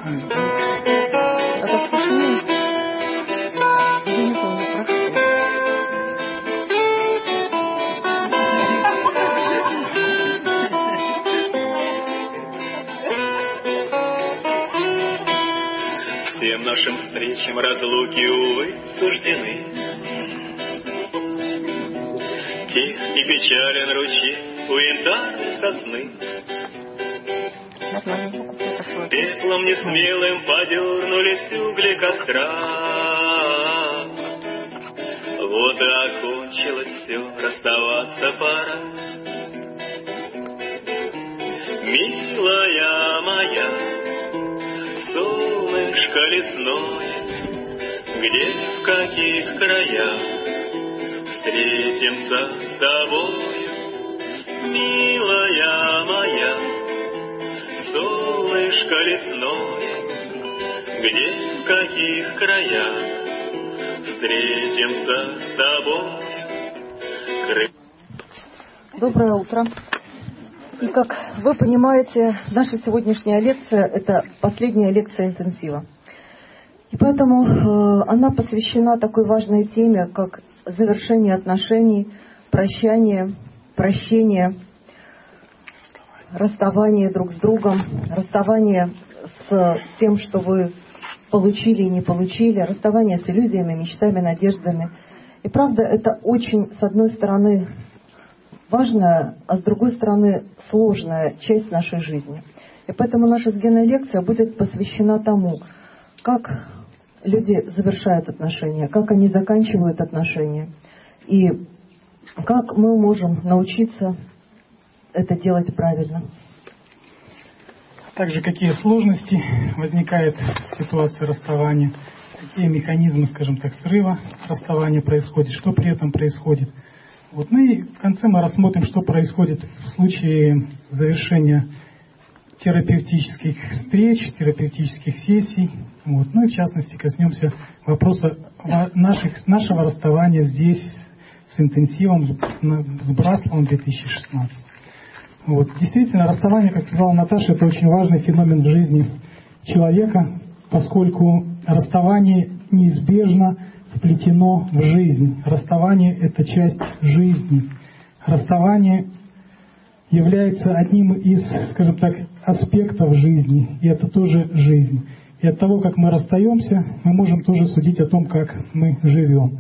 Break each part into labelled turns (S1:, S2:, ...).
S1: А так слышно? Я не помню, про что.
S2: Всем нашим встречам разлуки, увы, суждены. Тих и печален ручей у янтарной сосны. Пеплом несмелым подернулись угли костра. Вот и окончилось все, расставаться пора. Милая моя, солнышко лесное, где, в каких краях встретимся с тобою, милая моя, солнышко лесное, где, в каких краях встретимся с тобою.
S1: Доброе утро. И как вы понимаете, наша сегодняшняя лекция – это последняя лекция интенсива. И поэтому она посвящена такой важной теме, как завершение отношений, прощание, прощение, расставание друг с другом, расставание с тем, что вы получили и не получили, расставание с иллюзиями, мечтами, надеждами. И правда, это очень, с одной стороны, важная, а с другой стороны, сложная часть нашей жизни. И поэтому наша с Геной лекция будет посвящена тому, как люди завершают отношения, как они заканчивают отношения, и как мы можем научиться это делать правильно.
S3: Также какие сложности возникают в ситуации расставания, какие механизмы, скажем так, срыва расставания происходят, что при этом происходит. Вот, ну и в конце мы рассмотрим, что происходит в случае завершения терапевтических встреч, терапевтических сессий. Вот, ну и в частности коснемся вопроса нашего расставания здесь с интенсивом, с Брасловом 2016. Вот. Действительно, расставание, как сказала Наташа, это очень важный феномен в жизни человека, поскольку расставание неизбежно вплетено в жизнь. Расставание – это часть жизни. Расставание является одним из, скажем так, аспектов жизни, и это тоже жизнь. И от того, как мы расстаемся, мы можем тоже судить о том, как мы живем.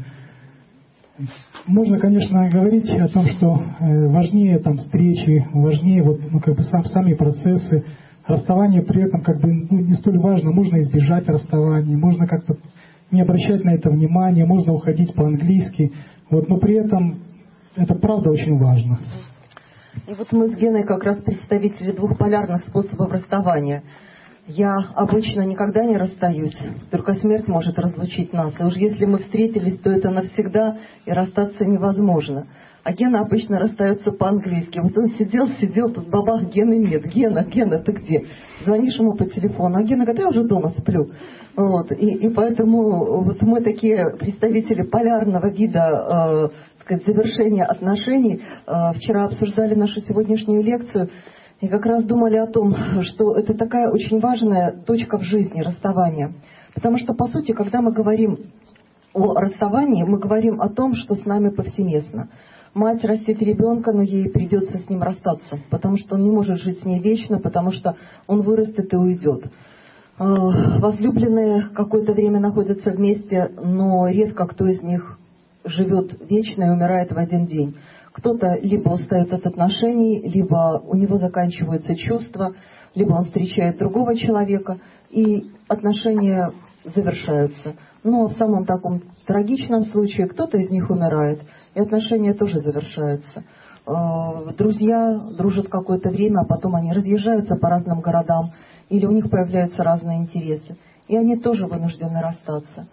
S3: Можно, конечно, говорить о том, что важнее там встречи, важнее сами процессы. Расставание при этом не столь важно. Можно избежать расставания, можно как-то не обращать на это внимания, можно уходить по-английски. Вот, но при этом это правда очень важно.
S1: И вот мы с Геной как раз представители двухполярных способов расставания. Я обычно никогда не расстаюсь, только смерть может разлучить нас. И уж если мы встретились, то это навсегда, и расстаться невозможно. А Гена обычно расстается по-английски. Вот он сидел, тут бабах, Гены нет. Гена, ты где? Звонишь ему по телефону, а Гена говорит, я уже дома сплю. Вот. И поэтому вот мы такие представители полярного вида завершения отношений. Вчера обсуждали нашу сегодняшнюю лекцию. И как раз думали о том, что это такая очень важная точка в жизни, расставание. Потому что, по сути, когда мы говорим о расставании, мы говорим о том, что с нами повсеместно. Мать растит ребенка, но ей придется с ним расстаться, потому что он не может жить с ней вечно, потому что он вырастет и уйдет. Возлюбленные какое-то время находятся вместе, но редко кто из них живет вечно и умирает в один день. Кто-то либо устает от отношений, либо у него заканчиваются чувства, либо он встречает другого человека, и отношения завершаются. Но в самом таком трагичном случае кто-то из них умирает, и отношения тоже завершаются. Друзья дружат какое-то время, а потом они разъезжаются по разным городам, или у них появляются разные интересы, и они тоже вынуждены расстаться.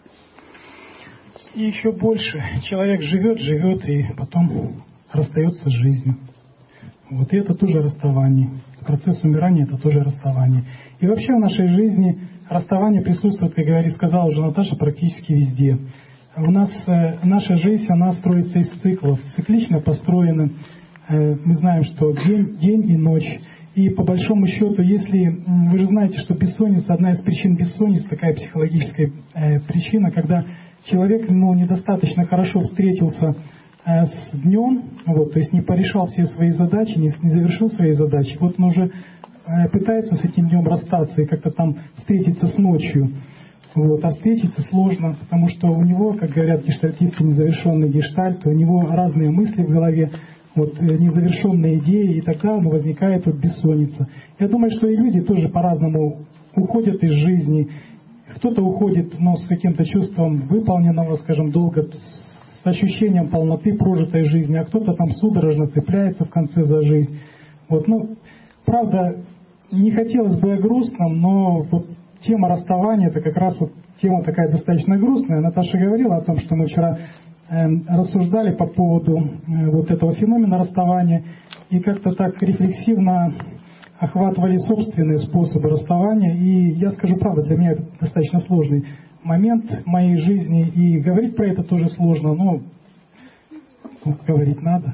S3: И еще больше. Человек живет, и потом расстается с жизнью. Вот, и это тоже расставание. Процесс умирания – это тоже расставание. И вообще в нашей жизни расставание присутствует, как сказала уже Наташа, практически везде. У нас наша жизнь, она строится из циклов, циклично построена. Мы знаем, что день и ночь. И по большому счету, если вы же знаете, что бессонница, одна из причин бессонницы, такая психологическая причина, когда человек недостаточно хорошо встретился с днем, вот, то есть не порешал все свои задачи, не завершил свои задачи, вот он уже пытается с этим днем расстаться и как-то там встретиться с ночью. Вот, а встретиться сложно, потому что у него, как говорят гештальтисты, незавершенный гештальт, у него разные мысли в голове, вот, незавершенные идеи, и тогда возникает вот бессонница. Я думаю, что и люди тоже по-разному уходят из жизни. Кто-то уходит, с каким-то чувством выполненного, скажем, долга, с ощущением полноты прожитой жизни, а кто-то там судорожно цепляется в конце за жизнь. Вот, правда, не хотелось бы о грустном, но вот тема расставания, это как раз вот тема такая достаточно грустная. Наташа говорила о том, что мы вчера рассуждали по поводу вот этого феномена расставания и как-то так рефлексивно охватывали собственные способы расставания. И я скажу правду, для меня это достаточно сложный момент в моей жизни, и говорить про это тоже сложно, но говорить надо.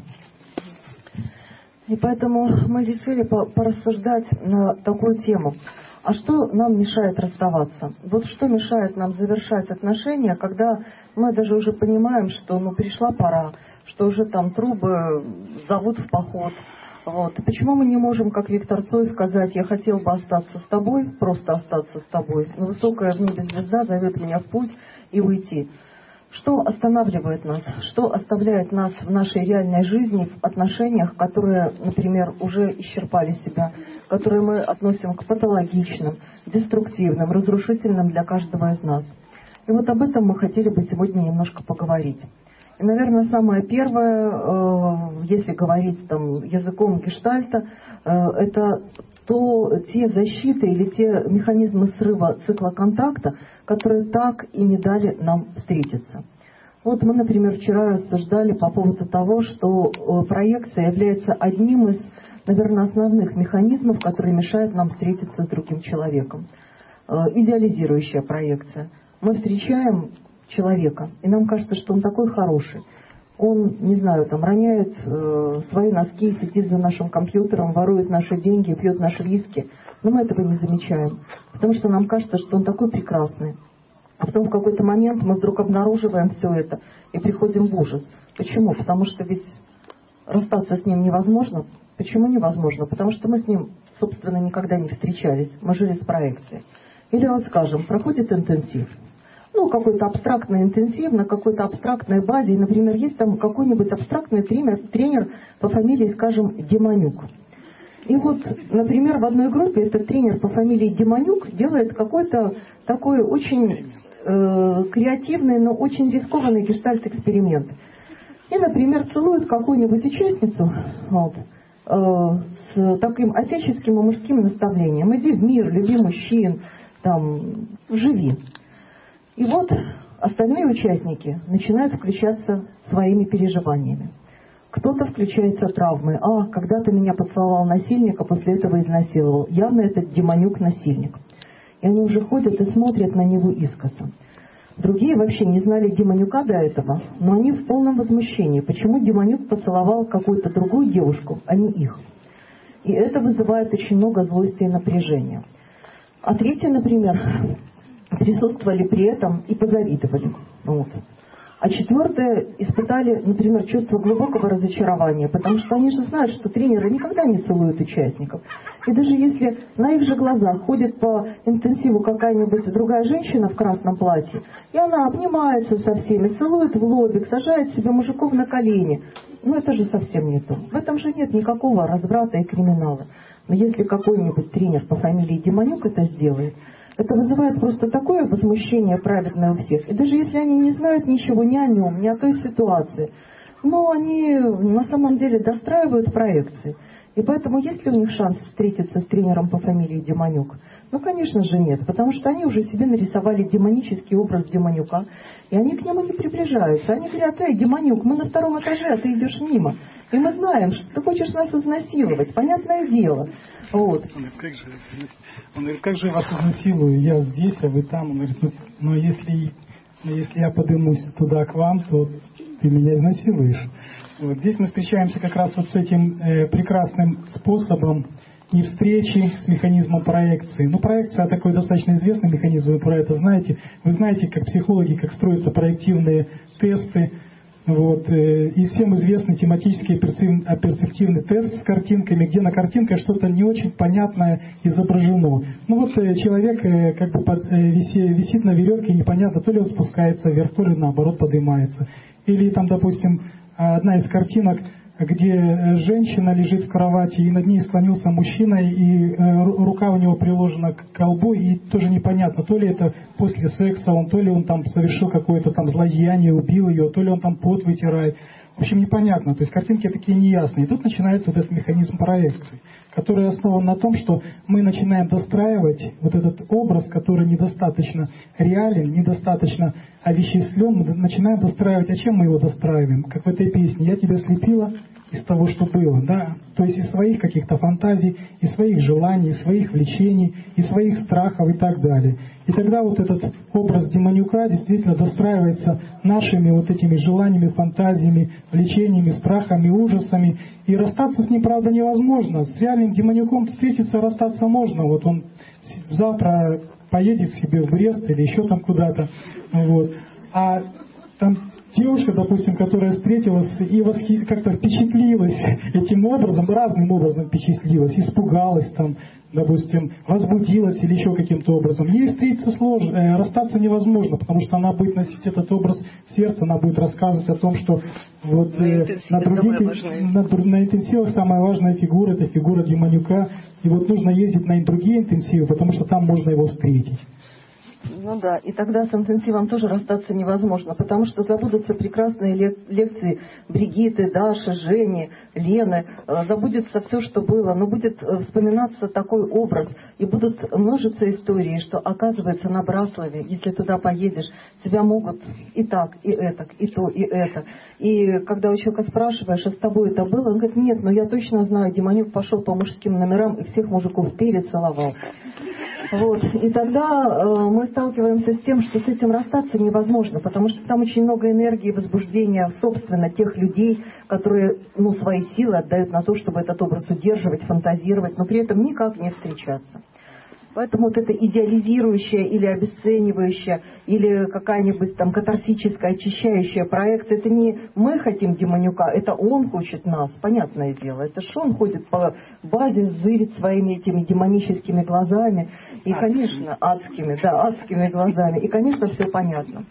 S1: И поэтому мы решили порассуждать на такую тему. А что нам мешает расставаться? Вот что мешает нам завершать отношения, когда мы даже уже понимаем, что пришла пора, что уже там трубы зовут в поход. Вот. Почему мы не можем, как Виктор Цой, сказать: я хотел бы остаться с тобой, просто остаться с тобой, но высокая в небе звезда зовет меня в путь и уйти. Что останавливает нас? Что оставляет нас в нашей реальной жизни, в отношениях, которые, например, уже исчерпали себя, которые мы относим к патологичным, деструктивным, разрушительным для каждого из нас? И вот об этом мы хотели бы сегодня немножко поговорить. И, наверное, самое первое, если говорить там языком гештальта, это те защиты или те механизмы срыва цикла контакта, которые так и не дали нам встретиться. Вот мы, например, вчера рассуждали по поводу того, что проекция является одним из, наверное, основных механизмов, которые мешают нам встретиться с другим человеком. Идеализирующая проекция. Мы встречаем человека, и нам кажется, что он такой хороший. Он, не знаю, роняет свои носки, сидит за нашим компьютером, ворует наши деньги, пьет наши виски. Но мы этого не замечаем, потому что нам кажется, что он такой прекрасный. А потом в какой-то момент мы вдруг обнаруживаем все это и приходим в ужас. Почему? Потому что ведь расстаться с ним невозможно. Почему невозможно? Потому что мы с ним, собственно, никогда не встречались. Мы жили с проекцией. Или вот скажем, проходит интенсив. Какой-то абстрактный интенсив на какой-то абстрактной базе. И, например, есть там какой-нибудь абстрактный тренер по фамилии, скажем, Демонюк. И вот, например, в одной группе этот тренер по фамилии Демонюк делает какой-то такой очень креативный, но очень рискованный гештальт-эксперимент. И, например, целует какую-нибудь участницу с таким отеческим и мужским наставлением. Иди в мир, люби мужчин, живи. И вот остальные участники начинают включаться своими переживаниями. Кто-то включается травмой. Когда-то меня поцеловал насильник, а после этого изнасиловал. Явно этот Демонюк насильник. И они уже ходят и смотрят на него искоса. Другие вообще не знали Демонюка до этого, но они в полном возмущении. Почему Демонюк поцеловал какую-то другую девушку, а не их? И это вызывает очень много злости и напряжения. А третьи, например, присутствовали при этом и позавидовали. А четвертые испытали, например, чувство глубокого разочарования, потому что они же знают, что тренеры никогда не целуют участников. И даже если на их же глазах ходит по интенсиву какая-нибудь другая женщина в красном платье, и она обнимается со всеми, целует в лобик, сажает себе мужиков на колени, это же совсем не то. В этом же нет никакого разврата и криминала. Но если какой-нибудь тренер по фамилии Демонюк это сделает, это вызывает просто такое возмущение праведное у всех. И даже если они не знают ничего ни о нем, ни о той ситуации, но они на самом деле достраивают проекции. И поэтому есть ли у них шанс встретиться с тренером по фамилии Демонюк? Конечно же нет, потому что они уже себе нарисовали демонический образ Демонюка, и они к нему не приближаются. Они говорят: Демонюк, мы на 2-м этаже, а ты идешь мимо. И мы знаем, что ты хочешь нас изнасиловать, понятное дело. Вот.
S3: Он говорит, как же я вас изнасилую, я здесь, а вы там. Он говорит, если я подымусь туда к вам, то ты меня изнасилуешь. Вот здесь мы встречаемся как раз вот с этим прекрасным способом ни встречи с механизмом проекции. Ну, проекция такой достаточно известный механизм, вы про это знаете. Вы знаете, как психологи, как строятся проективные тесты. Вот. И всем известный тематический перцептивный тест с картинками, где на картинке что-то не очень понятное изображено. Ну вот человек как бы висит на веревке, непонятно, то ли он спускается вверх, то ли наоборот поднимается. Или там, допустим, одна из картинок, где женщина лежит в кровати, и над ней склонился мужчина, и рука у него приложена к колбу, и тоже непонятно, то ли это после секса, то ли он там совершил какое-то там злодеяние, убил ее, то ли он там пот вытирает. В общем, непонятно. То есть картинки такие неясные. И тут начинается вот этот механизм проекции, который основан на том, что мы начинаем достраивать вот этот образ, который недостаточно реален, недостаточно овеществлен. Мы начинаем достраивать. А чем мы его достраиваем? Как в этой песне «Я тебя слепила из того, что было». Да? То есть из своих каких-то фантазий, из своих желаний, из своих влечений, из своих страхов и так далее. И тогда вот этот образ демонюка действительно достраивается нашими вот этими желаниями, фантазиями, влечениями, страхами, ужасами. И расстаться с ним, правда, невозможно. С реальным демонюком встретиться, расстаться можно. Вот он завтра поедет себе в Брест или еще там куда-то. Вот. А там девушка, допустим, которая встретилась и как-то впечатлилась этим образом, разным образом впечатлилась, испугалась там, допустим, возбудилась или еще каким-то образом. Ей встретиться сложно, расстаться невозможно, потому что она будет носить этот образ в сердце, она будет рассказывать о том, что вот на интенсивах самая важная фигура — это фигура демонюка, и вот нужно ездить на другие интенсивы, потому что там можно его встретить.
S1: Ну да, и тогда с интенсивом тоже расстаться невозможно, потому что забудутся прекрасные лекции Бригитты, Даши, Жени, Лены, забудется все, что было, но будет вспоминаться такой образ, и будут множиться истории, что, оказывается, на Браславе, если туда поедешь, тебя могут и так, и этак, и то, и это. И когда у человека спрашиваешь, а с тобой это было, он говорит: нет, но я точно знаю, демонюк пошел по мужским номерам и всех мужиков перецеловал. Вот. И тогда мы сталкиваемся с тем, что с этим расстаться невозможно, потому что там очень много энергии, возбуждения, собственно, тех людей, которые свои силы отдают на то, чтобы этот образ удерживать, фантазировать, но при этом никак не встречаться. Поэтому вот эта идеализирующая или обесценивающая, или какая-нибудь там катарсическая, очищающая проекция, это не мы хотим демонюка, это он хочет нас, понятное дело. Это ж он ходит по базе, зырит своими этими демоническими глазами. И, конечно, адскими глазами. И, конечно, все понятно.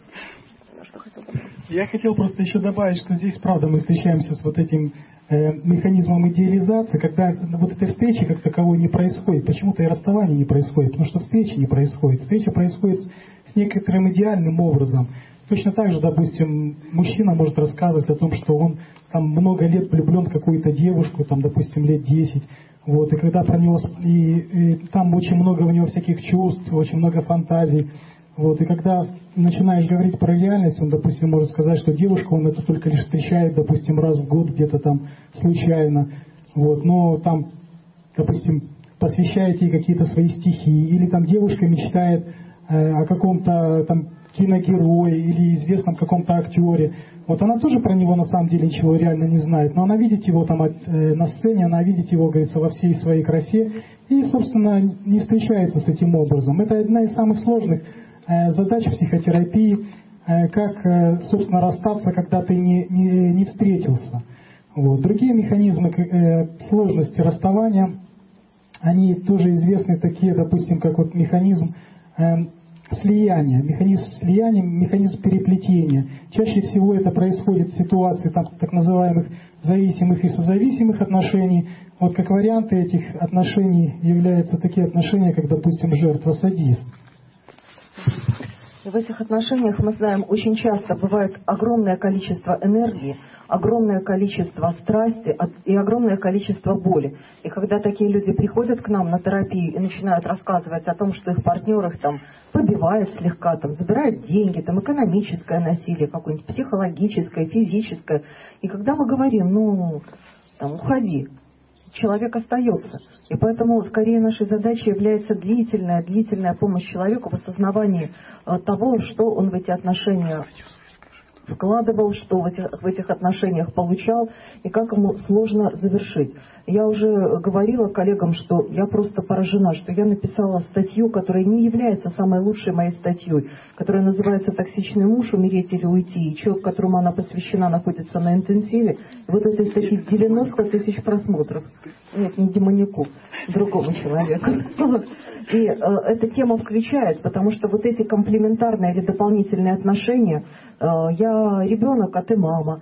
S3: Я хотел просто еще добавить, что здесь, правда, мы встречаемся с вот этим механизмом идеализации, когда вот этой встречи как таковой не происходит. Почему-то и расставание не происходит, потому что встречи не происходит. Встреча происходит с некоторым идеальным образом. Точно так же, допустим, мужчина может рассказывать о том, что он там много лет влюблен в какую-то девушку, там, допустим, лет 10. Вот, и когда про него, и там очень много у него всяких чувств, очень много фантазий. Вот, и когда начинаешь говорить про реальность, он, допустим, может сказать, что девушку он это только лишь встречает, допустим, раз в год где-то там случайно. Вот, но там, допустим, посвящает ей какие-то свои стихи. Или там девушка мечтает о каком-то там киногерое или известном каком-то актере. Вот она тоже про него на самом деле ничего реально не знает, но она видит его там на сцене, она видит его, говорится, во всей своей красе и, собственно, не встречается с этим образом. Это одна из самых сложных задач психотерапии, как, собственно, расстаться, когда ты не встретился. Вот. Другие механизмы сложности расставания, они тоже известны, такие, допустим, как вот механизм слияния, механизм переплетения. Чаще всего это происходит в ситуации так называемых зависимых и созависимых отношений. Вот как варианты этих отношений являются такие отношения, как, допустим, жертва-садист.
S1: В этих отношениях, мы знаем, очень часто бывает огромное количество энергии, огромное количество страсти и огромное количество боли. И когда такие люди приходят к нам на терапию и начинают рассказывать о том, что их партнер их там побивает слегка, там, забирает деньги, там, экономическое насилие, какое-нибудь психологическое, физическое. И когда мы говорим, уходи, человек остается. И поэтому, скорее, нашей задачей является длительная помощь человеку в осознавании того, что он в эти отношения вкладывал, что в этих отношениях получал, и как ему сложно завершить. Я уже говорила коллегам, что я просто поражена, что я написала статью, которая не является самой лучшей моей статьей, которая называется «Токсичный муж. Умереть или уйти». И человек, которому она посвящена, находится на интенсиве. И вот этой статьи 90 тысяч просмотров. Нет, не демонику, другому человеку. И эта тема включает, потому что вот эти комплементарные или дополнительные отношения, я ребенок, а ты мама,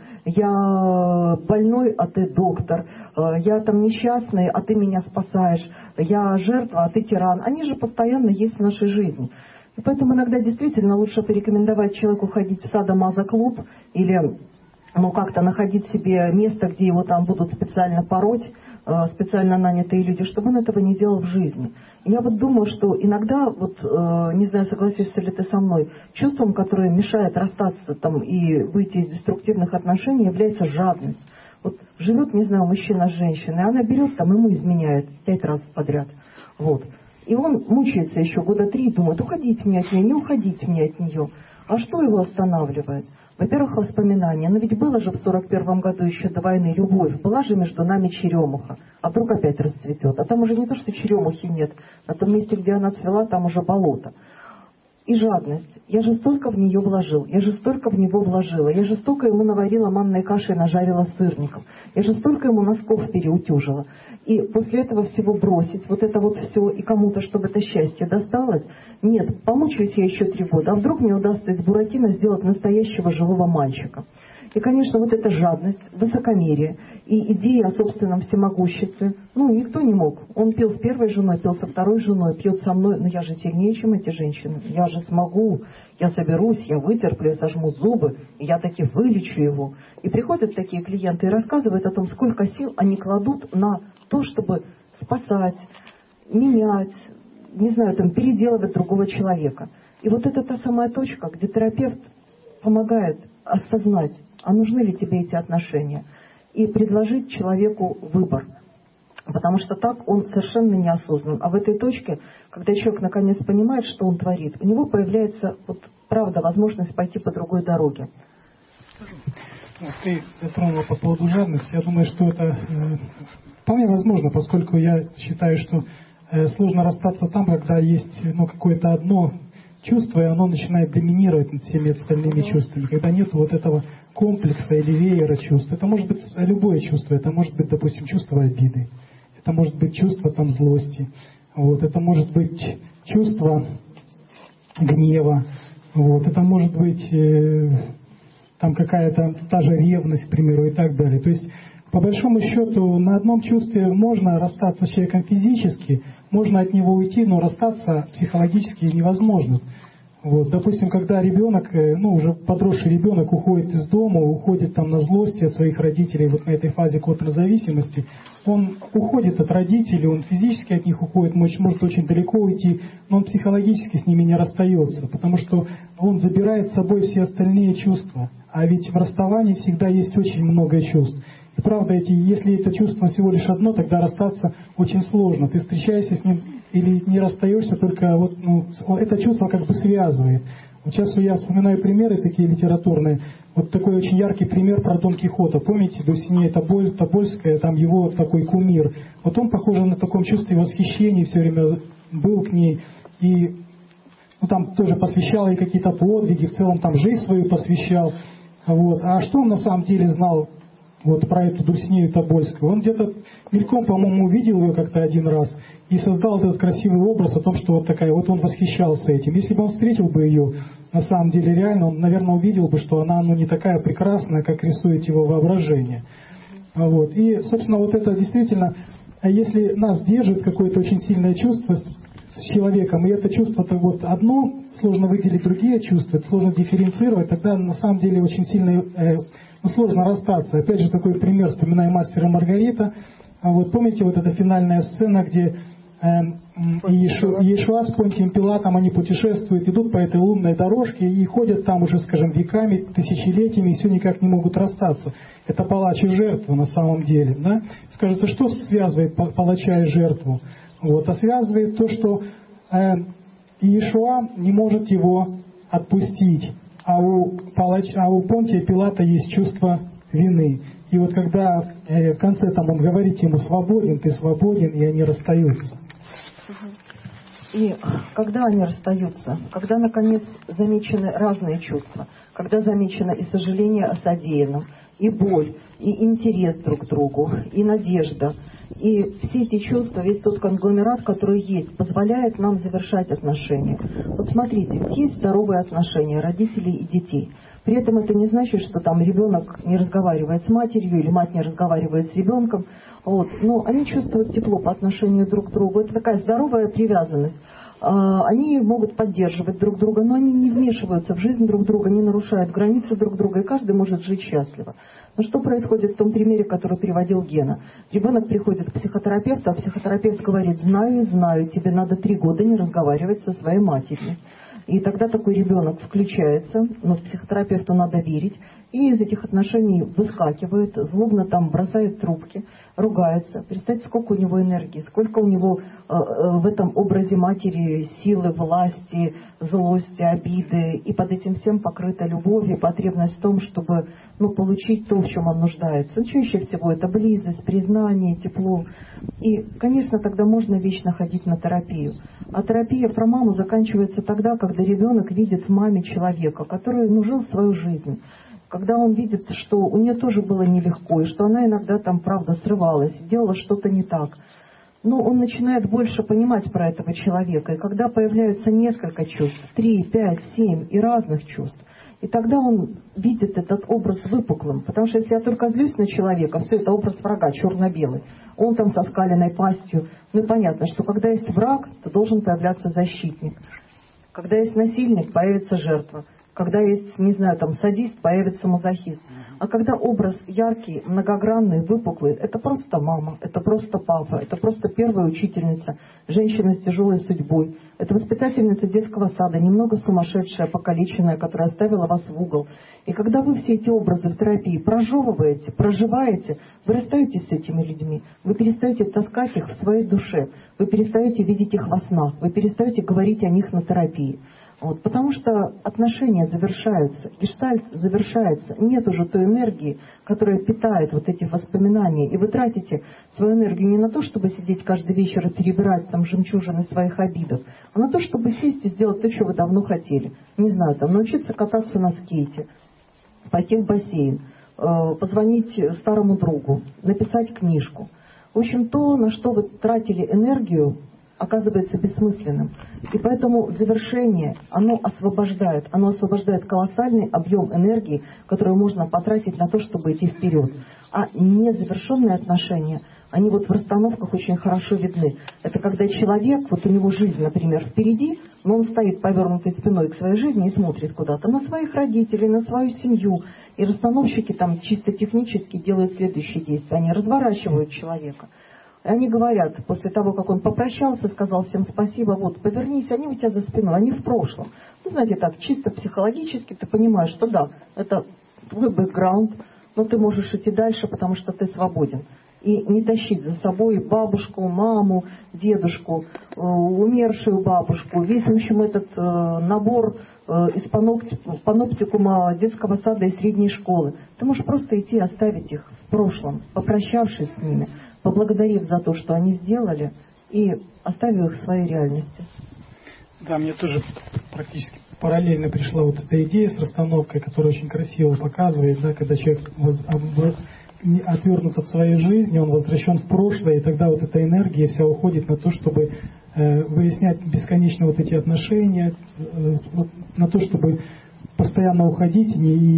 S1: я больной, а ты доктор, я там несчастный, а ты меня спасаешь, я жертва, а ты тиран, они же постоянно есть в нашей жизни. И поэтому иногда действительно лучше порекомендовать человеку ходить в садомазо-клуб или как-то находить себе место, где его там будут специально пороть, специально нанятые люди, чтобы он этого не делал в жизни. Я вот думаю, что иногда, не знаю, согласишься ли ты со мной, чувством, которое мешает расстаться там и выйти из деструктивных отношений, является жадность. Вот живет, не знаю, мужчина с женщиной, она берет там, ему изменяет 5 раз подряд. Вот. И он мучается еще года 3 и думает, уходить мне от нее, не уходить мне от нее. А что его останавливает? Во-первых, воспоминания. Но ведь было же в 41 году еще до войны любовь. Была же между нами черемуха. А вдруг опять расцветет? А там уже не то, что черемухи нет. На том месте, где она цвела, там уже болото. И жадность. Я же столько в нее вложил. Я же столько в него вложила. Я же столько ему наварила манной каши и нажарила сырников. Я же столько ему носков переутюжила. И после этого всего бросить, вот это вот все, и кому-то, чтобы это счастье досталось. Нет, помучаюсь я еще 3 года. А вдруг мне удастся из Буратино сделать настоящего живого мальчика? И, конечно, вот эта жадность, высокомерие и идея о собственном всемогуществе. Никто не мог. Он пил с первой женой, пил со второй женой, пьет со мной. Но я же сильнее, чем эти женщины. Я же смогу, я соберусь, я вытерплю, я сожму зубы, и я таки вылечу его. И приходят такие клиенты и рассказывают о том, сколько сил они кладут на то, чтобы спасать, менять, не знаю, переделывать другого человека. И вот это та самая точка, где терапевт помогает осознать, а нужны ли тебе эти отношения, и предложить человеку выбор. Потому что так он совершенно неосознан. А в этой точке, когда человек наконец понимает, что он творит, у него появляется, правда, возможность пойти по другой дороге.
S3: Ты затронула по поводу жадности. Я думаю, что это вполне возможно, поскольку я считаю, что сложно расстаться там, когда есть какое-то одно чувство, и оно начинает доминировать над всеми остальными чувствами. Когда нет вот этого комплекса или веера чувств. Это может быть любое чувство. Это может быть, допустим, чувство обиды. Это может быть чувство злости. Это может быть чувство гнева. Это может быть какая-то та же ревность, к примеру, и так далее. То есть, по большому счету, на одном чувстве можно расстаться с человеком физически, можно от него уйти, но расстаться психологически невозможно. Допустим, когда ребенок, уже подросший ребенок уходит из дома, уходит на злости от своих родителей, на этой фазе контрзависимости, он уходит от родителей, он физически от них уходит, может очень далеко уйти, но он психологически с ними не расстается, потому что он забирает с собой все остальные чувства. А ведь в расставании всегда есть очень много чувств. И правда, если это чувство всего лишь одно, тогда расстаться очень сложно. Ты встречаешься с ним или не расстаешься, только это чувство связывает. Сейчас я вспоминаю примеры такие литературные. Такой очень яркий пример про Дон Кихота. Помните, Дульсинея Тобольская, там его такой кумир. Он, похоже, на таком чувстве восхищения все время был к ней. И там тоже посвящал ей какие-то подвиги, в целом жизнь свою посвящал. А что он на самом деле знал про эту Дульсинею Тобольскую? Он где-то мельком, по-моему, увидел ее как-то один раз и создал этот красивый образ о том, что он восхищался этим. Если бы он встретил бы ее, на самом деле реально, он, наверное, увидел бы, что она не такая прекрасная, как рисует его воображение. И, собственно, это действительно, если нас держит какое-то очень сильное чувство с человеком, и это чувство одно, сложно выделить другие чувства, сложно дифференцировать, тогда на самом деле очень сильно сложно расстаться. Опять же, такой пример, вспоминаем «Мастера и Маргарита». Помните, эта финальная сцена, где Иешуа с Понтием Пилатом, они путешествуют, идут по этой лунной дорожке и ходят там уже, веками, тысячелетиями, и все никак не могут расстаться. Это палач и жертва на самом деле. Да? Скажется, что связывает палача и жертву? А связывает то, что Иешуа не может его отпустить. у Понтия Пилата есть чувство вины. И вот когда в конце там он говорит ему свободен, ты свободен, и они расстаются.
S1: И когда они расстаются, когда наконец замечены разные чувства, когда замечено и сожаление о содеянном, и боль, и интерес друг к другу, и надежда, и все эти чувства, весь тот конгломерат, который есть, позволяет нам завершать отношения. Вот смотрите, есть здоровые отношения родителей и детей. При этом это не значит, что там ребенок не разговаривает с матерью или мать не разговаривает с ребенком. Вот. Но они чувствуют тепло по отношению друг к другу. Это такая здоровая привязанность. Они могут поддерживать друг друга, но они не вмешиваются в жизнь друг друга, не нарушают границы друг друга, и каждый может жить счастливо. Но что происходит в том примере, который приводил Гена? Ребенок приходит к психотерапевту, а психотерапевт говорит: знаю, тебе надо 3 года не разговаривать со своей матерью. И тогда такой ребенок включается, но психотерапевту надо верить, и из этих отношений выскакивает, злобно там бросает трубки, ругается. Представьте, сколько у него энергии, сколько у него в этом образе матери силы, власти, злости, обиды, и под этим всем покрыта любовь и потребность в том, чтобы получить то, в чем он нуждается. Чаще всего это близость, признание, тепло. И, конечно, тогда можно вечно ходить на терапию. А терапия про маму заканчивается тогда, когда ребенок видит в маме человека, который жил свою жизнь. Когда он видит, что у нее тоже было нелегко, и что она иногда там, правда, срывалась, делала что-то не так. Но он начинает больше понимать про этого человека. И когда появляются несколько чувств, 3, 5, 7 и разных чувств, и тогда он видит этот образ выпуклым. Потому что если я только злюсь на человека, все это образ врага, черно-белый. Он там со скаленной пастью. И понятно, что когда есть враг, то должен появляться защитник. Когда есть насильник, появится жертва. Когда есть, садист, появится мазохист. А когда образ яркий, многогранный, выпуклый, это просто мама, это просто папа, это просто первая учительница, женщина с тяжелой судьбой. Это воспитательница детского сада, немного сумасшедшая, покалеченная, которая оставила вас в угол. И когда вы все эти образы в терапии прожевываете, проживаете, вы расстаетесь с этими людьми, вы перестаете таскать их в своей душе, вы перестаете видеть их во снах, вы перестаете говорить о них на терапии. Потому что отношения завершаются, гештальт завершается, нет уже той энергии, которая питает вот эти воспоминания. И вы тратите свою энергию не на то, чтобы сидеть каждый вечер и перебирать там жемчужины своих обидов, а на то, чтобы сесть и сделать то, что вы давно хотели. Научиться кататься на скейте, пойти в бассейн, позвонить старому другу, написать книжку. В общем, то, на что вы тратили энергию, оказывается бессмысленным. И поэтому завершение, оно освобождает колоссальный объем энергии, которую можно потратить на то, чтобы идти вперед. А незавершенные отношения, они в расстановках очень хорошо видны. Это когда человек, у него жизнь, например, впереди, но он стоит повернутой спиной к своей жизни и смотрит куда-то на своих родителей, на свою семью. И расстановщики там чисто технически делают следующие действия. Они разворачивают человека. И они говорят, после того, как он попрощался, сказал всем спасибо, повернись, они у тебя за спиной, они в прошлом. Так, чисто психологически ты понимаешь, что да, это твой бэкграунд, но ты можешь идти дальше, потому что ты свободен. И не тащить за собой бабушку, маму, дедушку, умершую бабушку, весь, в общем, этот набор из паноптикума детского сада и средней школы. Ты можешь просто идти и оставить их в прошлом, попрощавшись с ними, поблагодарив за то, что они сделали, и оставив их в своей реальности.
S3: Да, мне тоже практически параллельно пришла эта идея с расстановкой, которая очень красиво показывает, когда человек отвернут от своей жизни, он возвращен в прошлое, и тогда эта энергия вся уходит на то, чтобы выяснять бесконечно эти отношения, на то, чтобы постоянно уходить и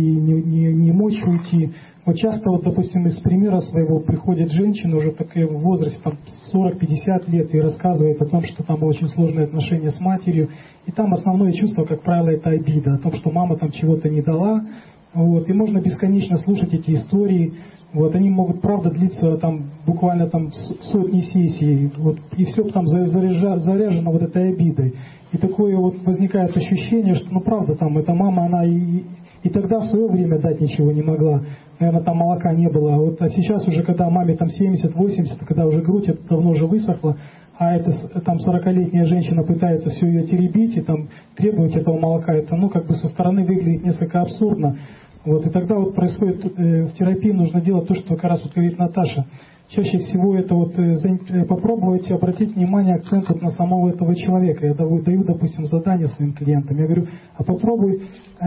S3: не мочь уйти. Часто, допустим, из примера своего приходит женщина уже в возрасте 40-50 лет и рассказывает о том, что там было очень сложные отношения с матерью. И там основное чувство, как правило, это обида о том, что мама там чего-то не дала. И можно бесконечно слушать эти истории. Они могут, правда, длиться буквально сотни сессий. И все там заряжено этой обидой. И такое возникает ощущение, что, правда, эта мама, она и тогда в свое время дать ничего не могла. Наверное, там молока не было. А сейчас уже, когда маме 70-80, когда уже грудь давно уже высохла, а эта там 40-летняя женщина пытается все ее теребить и там требовать этого молока, это как бы со стороны выглядит несколько абсурдно. Вот, и тогда вот происходит в терапии нужно делать то, что как раз вот говорит Наташа. Чаще всего это вот попробовать обратить внимание, акцент вот на самого этого человека. Я даю, допустим, задание своим клиентам. Я говорю, а попробуй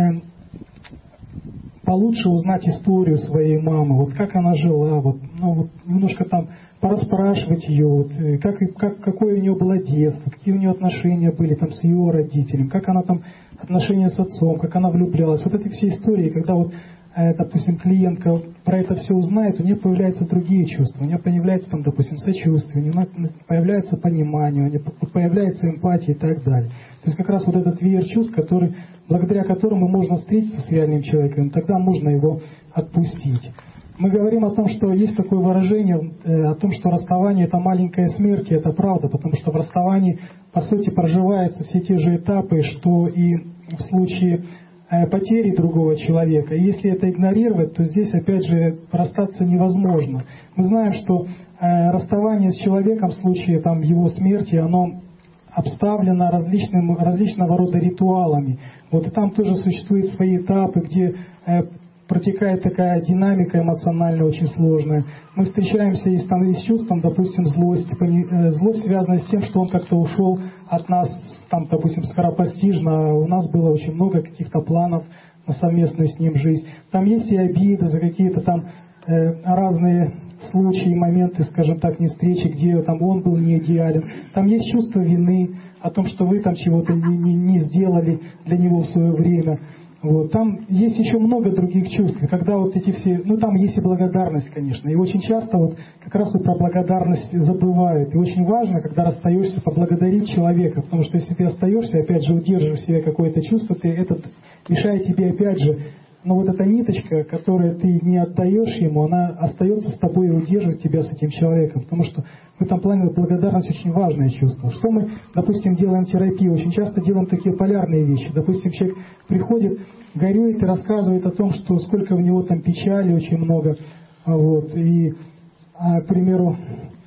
S3: получше узнать историю своей мамы, вот как она жила, вот, немножко там пораспрашивать ее, вот, какое у нее было детство, какие у нее отношения были там с ее родителями, как она там отношения с отцом, как она влюблялась. Вот эти все истории, когда вот, допустим, клиентка про это все узнает, у нее появляются другие чувства, у нее появляется там, допустим, сочувствие, у нее появляется понимание, у нее появляется эмпатия и так далее. То есть как раз вот этот веер чувств, благодаря которому можно встретиться с реальным человеком, тогда можно его отпустить. Мы говорим о том, что есть такое выражение, о том, что расставание – это маленькая смерть, и это правда, потому что в расставании, по сути, проживаются все те же этапы, что и в случае потери другого человека. И если это игнорировать, то здесь, опять же, расстаться невозможно. Мы знаем, что расставание с человеком в случае там, его смерти, оно обставлено различного рода ритуалами. Вот и там тоже существуют свои этапы, где протекает такая динамика эмоциональная очень сложная. Мы встречаемся и с чувством, допустим, злость. Злость связана с тем, что он как-то ушел от нас, там, допустим, скоропостижно. У нас было очень много каких-то планов на совместную с ним жизнь. Там есть и обида за какие-то там разные случаи, моменты, скажем так, не встречи, где там он был не идеален. Там есть чувство вины о том, что вы там чего-то не сделали для него в свое время. Вот. Там есть еще много других чувств, когда вот эти все, там есть и благодарность, конечно, и очень часто вот как раз вот про благодарность забывают. И очень важно, когда расстаешься, поблагодарить человека, потому что если ты остаешься, опять же, удерживаешь в себе какое-то чувство, это мешает тебе опять же, но вот эта ниточка, которую ты не отдаешь ему, она остается с тобой и удерживает тебя с этим человеком. Потому что в этом плане благодарность очень важное чувство. Что мы, допустим, делаем в терапии? Очень часто делаем такие полярные вещи. Допустим, человек приходит, горюет и рассказывает о том, что сколько в него там печали, очень много. Вот, и, к примеру,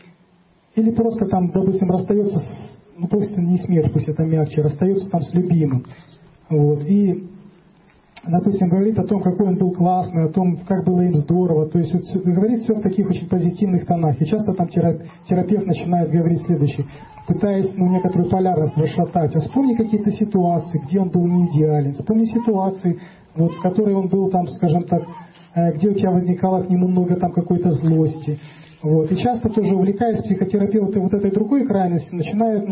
S3: или просто там, допустим, расстается пусть не смерть, пусть это мягче, расстается там с любимым. Вот, и допустим, говорит о том, какой он был классный, о том, как было им здорово. То есть вот, говорит все в таких очень позитивных тонах. И часто там терапевт начинает говорить следующее, пытаясь некоторую полярность расшатать. А вспомни какие-то ситуации, где он был не идеален. Вспомни ситуации, вот, в которой он был там, скажем так, где у тебя возникало к нему много там какой-то злости. Вот. И часто тоже, увлекаясь психотерапевты вот этой другой крайностью, начинают,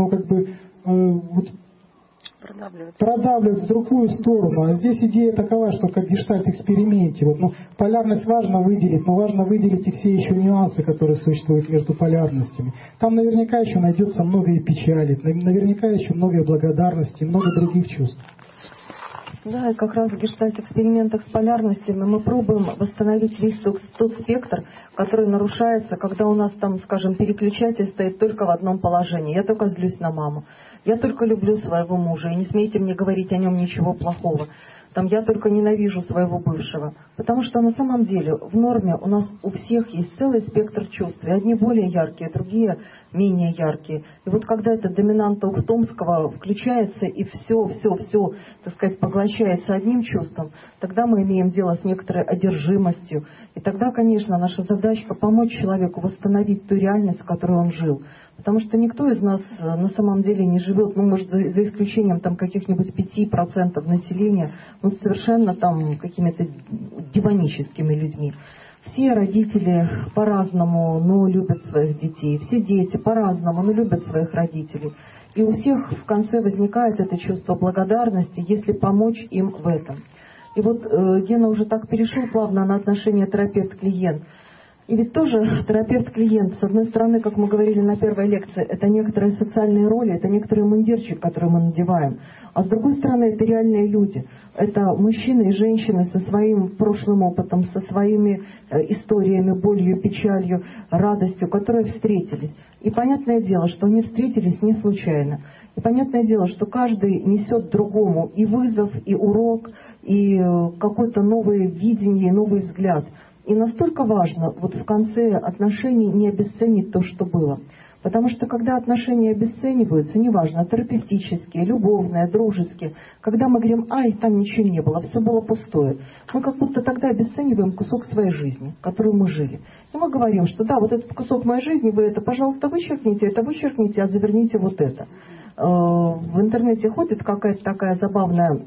S3: продавливать в другую сторону. А здесь идея такова, что как гештальт-эксперименте. Полярность важно выделить, но важно выделить и все еще нюансы, которые существуют между полярностями. Там наверняка еще найдется много и печали, наверняка еще много и благодарности, и много других чувств.
S1: Да, и как раз в гештальт-экспериментах с полярностями мы пробуем восстановить весь тот спектр, который нарушается, когда у нас там, скажем, переключатель стоит только в одном положении. Я только злюсь на маму. Я только люблю своего мужа, и не смейте мне говорить о нем ничего плохого. Там я только ненавижу своего бывшего. Потому что на самом деле в норме у нас у всех есть целый спектр чувств. И одни более яркие, другие менее яркие. И вот когда эта доминанта Ухтомского включается и все, так сказать, поглощается одним чувством, тогда мы имеем дело с некоторой одержимостью. И тогда, конечно, наша задача помочь человеку восстановить ту реальность, в которой он жил. Потому что никто из нас на самом деле не живет, может, за исключением там каких-нибудь 5% населения, совершенно там какими-то демоническими людьми. Все родители по-разному, но любят своих детей. Все дети по-разному, но любят своих родителей. И у всех в конце возникает это чувство благодарности, если помочь им в этом. И вот Гена уже так перешел плавно на отношения терапевт-клиент. И ведь тоже терапевт-клиент, с одной стороны, как мы говорили на первой лекции, это некоторые социальные роли, это некоторые мундирчик, которые мы надеваем. А с другой стороны, это реальные люди. Это мужчины и женщины со своим прошлым опытом, со своими историями, болью, печалью, радостью, которые встретились. И понятное дело, что они встретились не случайно. И понятное дело, что каждый несет другому и вызов, и урок, и какое-то новое видение, новый взгляд. И настолько важно вот в конце отношений не обесценить то, что было. Потому что когда отношения обесцениваются, неважно, терапевтические, любовные, дружеские, когда мы говорим, ай, там ничего не было, все было пустое, мы как будто тогда обесцениваем кусок своей жизни, которую мы жили. И мы говорим, что да, вот этот кусок моей жизни, вы это, пожалуйста, вычеркните, а заверните вот это. В интернете ходит какая-то такая забавная,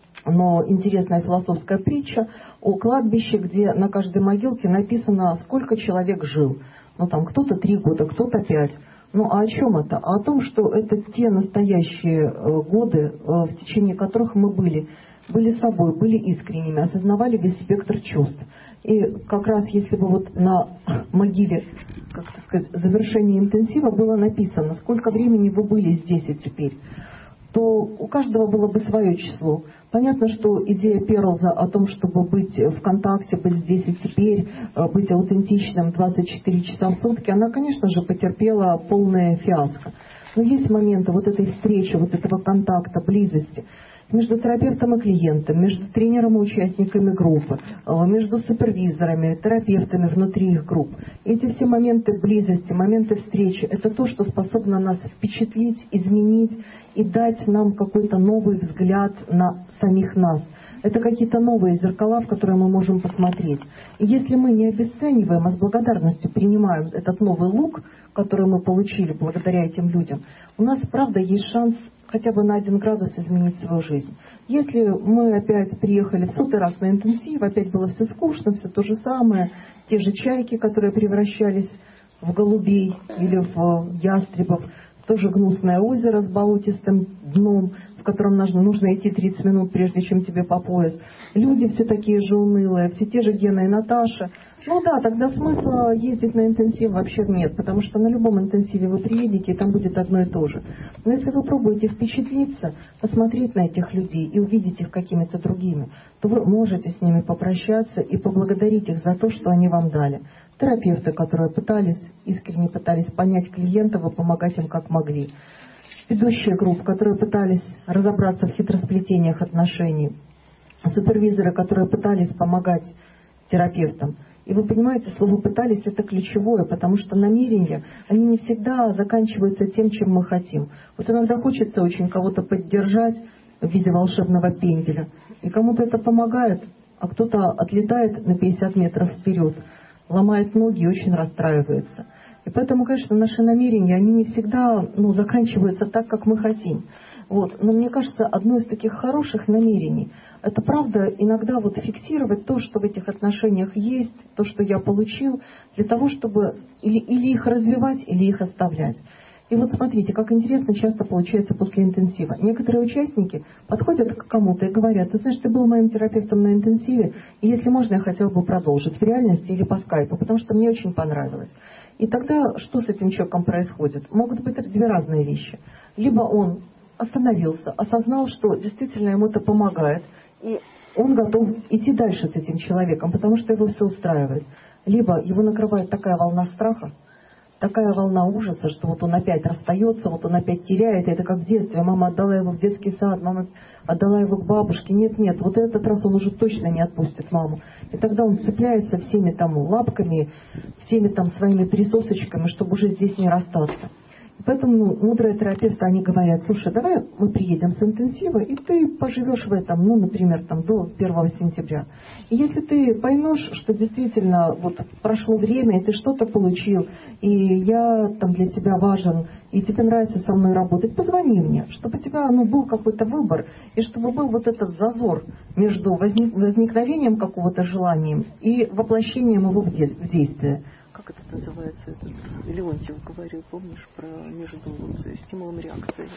S1: но интересная философская притча о кладбище, где на каждой могилке написано, сколько человек жил. Ну там кто-то 3 года, кто-то 5. Ну а о чем это? А о том, что это те настоящие годы, в течение которых мы были собой, были искренними, осознавали весь спектр чувств. И как раз если бы вот на могиле, как сказать, завершения интенсива было написано, сколько времени вы были здесь и теперь, то у каждого было бы свое число. Понятно, что идея Перлза о том, чтобы быть в контакте, быть здесь и теперь, быть аутентичным 24 часа в сутки, она, конечно же, потерпела полное фиаско. Но есть моменты вот этой встречи, вот этого контакта, близости между терапевтом и клиентом, между тренером и участниками группы, между супервизорами, терапевтами внутри их групп. Эти все моменты близости, моменты встречи, это то, что способно нас впечатлить, изменить и дать нам какой-то новый взгляд на самих нас. Это какие-то новые зеркала, в которые мы можем посмотреть. И если мы не обесцениваем, а с благодарностью принимаем этот новый лук, который мы получили благодаря этим людям, у нас, правда, есть шанс хотя бы на 1 градус изменить свою жизнь. Если мы опять приехали в 100-й раз на интенсив, опять было все скучно, все то же самое, те же чайки, которые превращались в голубей или в ястребов, тоже гнусное озеро с болотистым дном, в котором нужно идти 30 минут, прежде чем тебе по пояс. Люди все такие же унылые, все те же Гена и Наташа. Ну да, тогда смысла ездить на интенсив вообще нет, потому что на любом интенсиве вы приедете, и там будет одно и то же. Но если вы пробуете впечатлиться, посмотреть на этих людей и увидеть их какими-то другими, то вы можете с ними попрощаться и поблагодарить их за то, что они вам дали. Терапевты, которые искренне пытались понять клиентов и помогать им как могли. Ведущие групп, которые пытались разобраться в хитросплетениях отношений. Супервизоры, которые пытались помогать терапевтам. И вы понимаете, слово «пытались» — это ключевое, потому что намерения, они не всегда заканчиваются тем, чем мы хотим. Вот иногда хочется очень кого-то поддержать в виде волшебного пенделя, и кому-то это помогает, а кто-то отлетает на 50 метров вперед, ломает ноги и очень расстраивается. И поэтому, конечно, наши намерения, они не всегда заканчиваются так, как мы хотим. Вот. Но мне кажется, одно из таких хороших намерений, это правда иногда фиксировать то, что в этих отношениях есть, то, что я получил, для того, чтобы или их развивать, или их оставлять. И вот смотрите, как интересно часто получается после интенсива. Некоторые участники подходят к кому-то и говорят: ты знаешь, ты был моим терапевтом на интенсиве, и если можно, я хотел бы продолжить в реальности или по скайпу, потому что мне очень понравилось. И тогда что с этим человеком происходит? Могут быть 2 разные вещи. Либо он остановился, осознал, что действительно ему это помогает, и он готов идти дальше с этим человеком, потому что его все устраивает. Либо его накрывает такая волна страха, такая волна ужаса, что он опять расстается, он опять теряет. Это как в детстве. Мама отдала его в детский сад, мама отдала его к бабушке. Нет, вот этот раз он уже точно не отпустит маму. И тогда он цепляется всеми лапками, всеми своими присосочками, чтобы уже здесь не расстаться. Поэтому мудрые терапевты, они говорят: слушай, давай мы приедем с интенсива, и ты поживешь в этом, например, до 1 сентября. И если ты поймешь, что действительно прошло время, и ты что-то получил, и я для тебя важен, и тебе нравится со мной работать, позвони мне, чтобы у тебя был какой-то выбор, и чтобы был этот зазор между возникновением какого-то желания и воплощением его в действие.
S4: Как это называется? Леонтьев говорил, помнишь, про между стимулом и реакцией?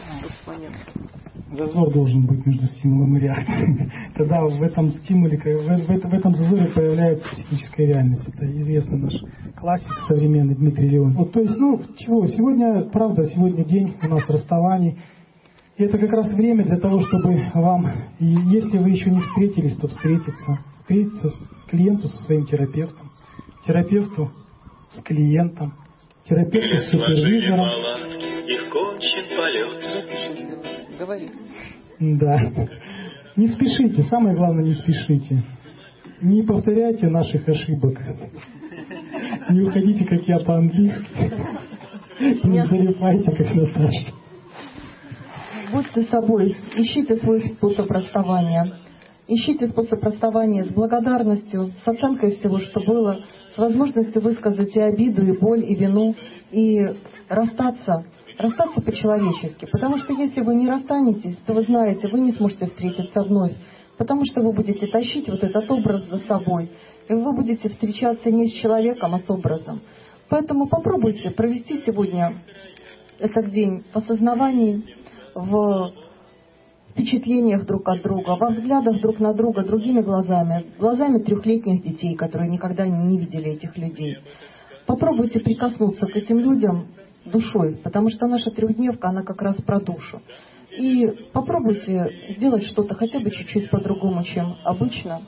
S3: Зазор должен быть между стимулом и реакцией. Тогда в этом стимуле, в этом зазоре появляется психическая реальность. Это известный наш классик современный Дмитрий Леонтьев. То есть, чего? Сегодня день у нас расставаний. И это как раз время для того, чтобы вам, если вы еще не встретились, то встретиться клиенту со своим терапевтом, терапевту с клиентом, терапевту с супервизором.
S2: Их кончен полет.
S4: Говори.
S3: Да. Не спешите, самое главное, не спешите. Не повторяйте наших ошибок. Не уходите, как я, по-английски. Не залипайте, как Наташа.
S1: Будьте собой, ищите свой способ расставания. Ищите способ расставания с благодарностью, с оценкой всего, что было, с возможностью высказать и обиду, и боль, и вину, и расстаться по-человечески. Потому что если вы не расстанетесь, то вы знаете, вы не сможете встретиться вновь. Потому что вы будете тащить вот этот образ за собой. И вы будете встречаться не с человеком, а с образом. Поэтому попробуйте провести сегодня этот день в осознавании, в впечатлениях друг от друга, во взглядах друг на друга другими глазами 3-летних детей, которые никогда не видели этих людей. Попробуйте прикоснуться к этим людям душой, потому что наша трехдневка, она как раз про душу. И попробуйте сделать что-то хотя бы чуть-чуть по-другому, чем обычно.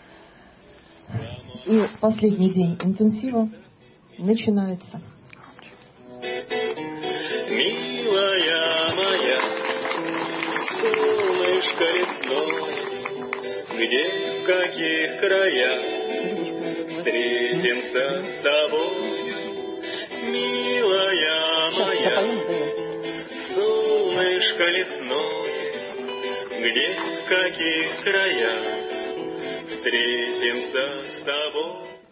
S1: И последний день интенсива начинается.
S2: Милая моя, солнышко лесное, где, в каких краях встретимся с тобой? Милая моя, солнышко лесное, где, в каких краях встретимся с тобой?